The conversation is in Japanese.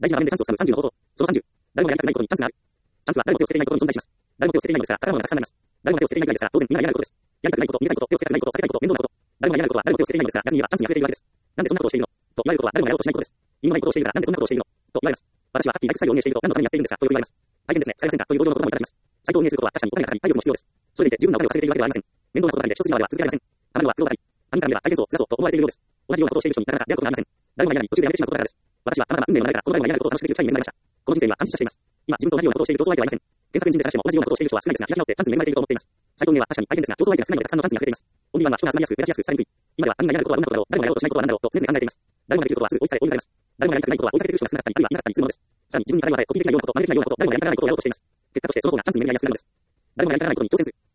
大事な場面でチャンスをつかむ30の方法。その30。誰もがやりたくないことにチャンスがある。チャンスは誰も手をつけていないことに存在します。誰も手をつけていないのですが、宝物がたくさんあります。誰も手をつけていないぐらいですが、当然みんながやることです。やりたくないこと、見たいこと、手をつけたくないこと、避けたいこと、面倒なこと。誰もがやることは誰も手をつけていないのですが、逆に言えばチャンスに溢れているわけです。なんでそんなことをしているのと言われることは誰もやろうとしないことです。意味のないことをしているからなんでそんなことをしているのと言われます。私はハッピーな育児を運営していると何のためにやっているんですかとよく言われます。大変ですね、使えませんかという同情の言葉もいただきます。サイトを運営することは確かにお金がかかり、体力も必要です。それでいて十分なお金を稼いでいるわけではありません。面倒なことだけで一筋縄では続けられません。たまには苦労があり、他人から見れば大変そう、辛そうと思われているようです。同じようなことをしている人になかなか出会うことがありません。誰もがやらに途中でやめてしまうことがあるからです。私はたまたま運命の流れからこの誰もがやることを楽しくできる機会に恵まれました。この人生には感謝しています。今、自分と同じようなことをしている競争相手はいません。検索エンジンで探しても同じようなことをしている人は少ないですが、開き直ってチャンスに恵まれていると思っています。サイト運営は確かに大変ですが、競争相手が少ないのでたくさんのチャンスに溢れています。オンリーワンは人が集まりやすく、目立ちやすく、されにくい。今では他人がやることはどんなことだろう、誰もがやろうとしないことは何だろうと常々考えています。誰もができることはすぐ追いつかれ追い抜かれます。誰もがやりたくないことは追いかけている人が少なかったり、あるいはいなかったりするものです。さらに自分に課題を与え、コピーできないようなこと、真似できないようなこと、誰もがやりたくないことをやろうとしています。結果としてその方がチャンスに恵まれやすくなるのです。誰もがやりたくないことに挑戦する。